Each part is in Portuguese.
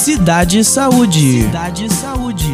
Cidade Saúde. Cidade Saúde.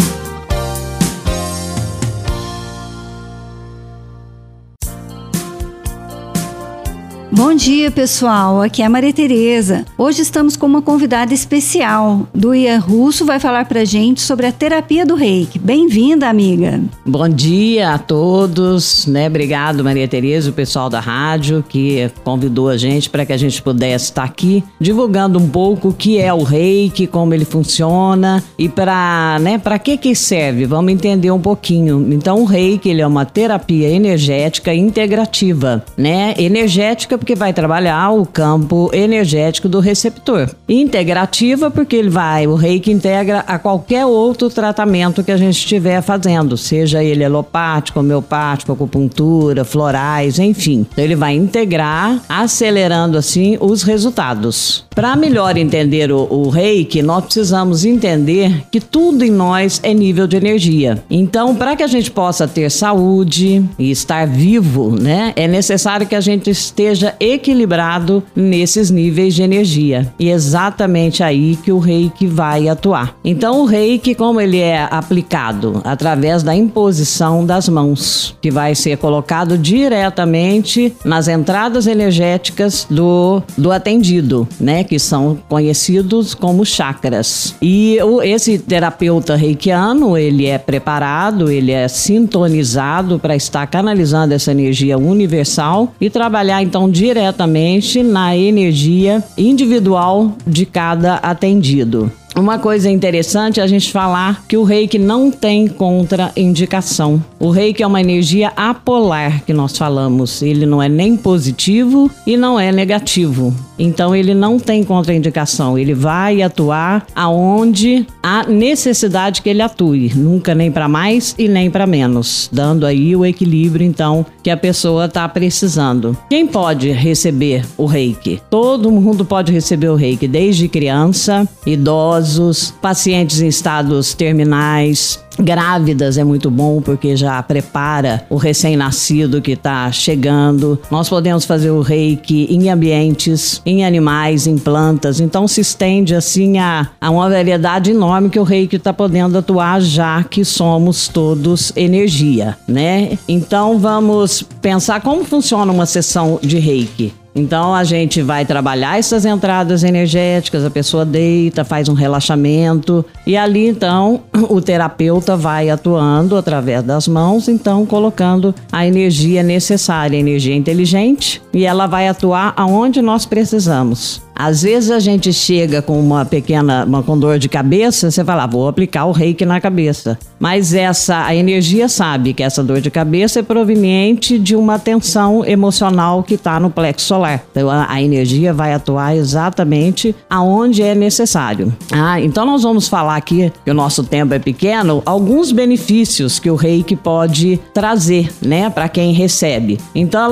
Bom dia, pessoal. Aqui é a Maria Tereza. Hoje estamos com uma convidada especial. Do Ian Russo vai falar pra gente sobre a terapia do Reiki. Bem-vinda, amiga. Bom dia a todos, né? Obrigado, Maria Tereza, o pessoal da rádio que convidou a gente para que a gente pudesse estar aqui divulgando um pouco o que é o Reiki, como ele funciona e para que serve. Vamos entender um pouquinho. Então, o Reiki, ele é uma terapia energética integrativa, né? Energética porque vai trabalhar o campo energético do receptor. Integrativa porque o Reiki integra a qualquer outro tratamento que a gente estiver fazendo, seja ele alopático, homeopático, acupuntura, florais, enfim. Então ele vai integrar, acelerando assim os resultados. Para melhor entender o Reiki, nós precisamos entender que tudo em nós é nível de energia. Então, para que a gente possa ter saúde e estar vivo, né, é necessário que a gente esteja equilibrado nesses níveis de energia. E é exatamente aí que o Reiki vai atuar. Então, o Reiki, como ele é aplicado? Através da imposição das mãos, que vai ser colocado diretamente nas entradas energéticas do atendido, né? Que são conhecidos como chakras. E esse terapeuta reikiano, ele é preparado, ele é sintonizado para estar canalizando essa energia universal e trabalhar então diretamente na energia individual de cada atendido. Uma coisa interessante é a gente falar que o Reiki não tem contraindicação. O Reiki é uma energia apolar que nós falamos. Ele não é nem positivo e não é negativo. Então ele não tem contraindicação. Ele vai atuar aonde há necessidade que ele atue. Nunca nem para mais e nem para menos. Dando aí o equilíbrio, então, que a pessoa está precisando. Quem pode receber o Reiki? Todo mundo pode receber o Reiki, desde criança, idosos, pacientes em estados terminais, grávidas é muito bom porque já prepara o recém-nascido que está chegando. Nós podemos fazer o Reiki em ambientes, em animais, em plantas. Então se estende assim a uma variedade enorme que o Reiki está podendo atuar, já que somos todos energia, né? Então vamos pensar como funciona uma sessão de Reiki. Então a gente vai trabalhar essas entradas energéticas, a pessoa deita, faz um relaxamento e ali então o terapeuta vai atuando através das mãos, então colocando a energia necessária, a energia inteligente, e ela vai atuar aonde nós precisamos. Às vezes a gente chega com com dor de cabeça, você fala, vou aplicar o Reiki na cabeça. Mas a energia sabe que essa dor de cabeça é proveniente de uma tensão emocional que está no plexo solar. Então a energia vai atuar exatamente aonde é necessário. Então nós vamos falar aqui, que o nosso tempo é pequeno, alguns benefícios que o Reiki pode trazer, né, para quem recebe. Então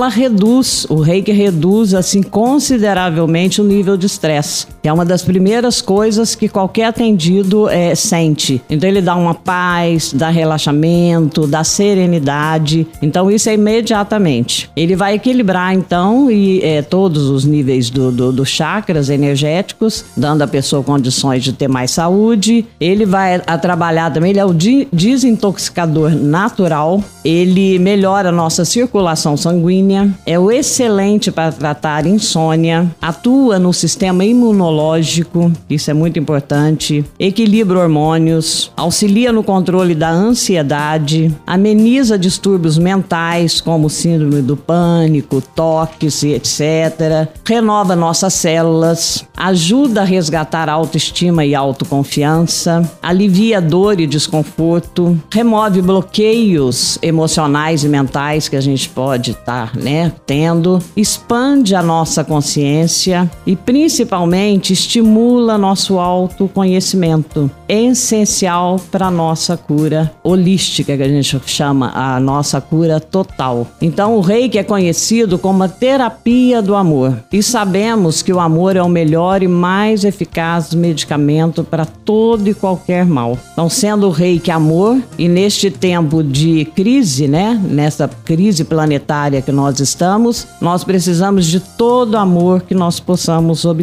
o Reiki reduz assim consideravelmente o nível de estresse, que é uma das primeiras coisas que qualquer atendido sente. Então ele dá uma paz, dá relaxamento, dá serenidade. Então isso é imediatamente. Ele vai equilibrar então todos os níveis dos chakras energéticos, dando à pessoa condições de ter mais saúde. Ele vai trabalhar também, ele é o desintoxicador natural. Ele melhora a nossa circulação sanguínea, é o excelente para tratar insônia, atua no sistema imunológico, isso é muito importante, equilibra hormônios, auxilia no controle da ansiedade, ameniza distúrbios mentais como síndrome do pânico, toques, etc. Renova nossas células, ajuda a resgatar a autoestima e autoconfiança, alivia dor e desconforto, remove bloqueios emocionais e mentais que a gente pode estar, tendo, expande a nossa consciência e principalmente estimula nosso autoconhecimento. É essencial para a nossa cura holística, que a gente chama a nossa cura total. Então o Reiki é conhecido como a terapia do amor e sabemos que o amor é o melhor e mais eficaz medicamento para todo e qualquer mal. Então, sendo o Reiki amor, e neste tempo de crise, nessa crise planetária que nós estamos, nós precisamos de todo amor que nós possamos obter.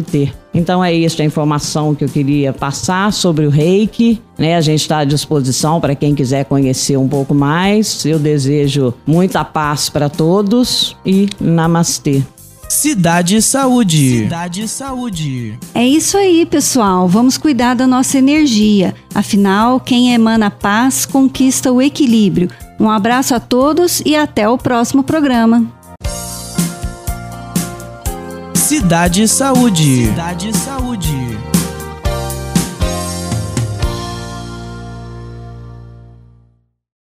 Então é isso a informação que eu queria passar sobre o Reiki, né? A gente está à disposição para quem quiser conhecer um pouco mais. Eu desejo muita paz para todos e namastê. Cidade e Saúde. Cidade e Saúde. É isso aí, pessoal. Vamos cuidar da nossa energia. Afinal, quem emana paz conquista o equilíbrio. Um abraço a todos e até o próximo programa. Cidade e Saúde. Cidade e Saúde.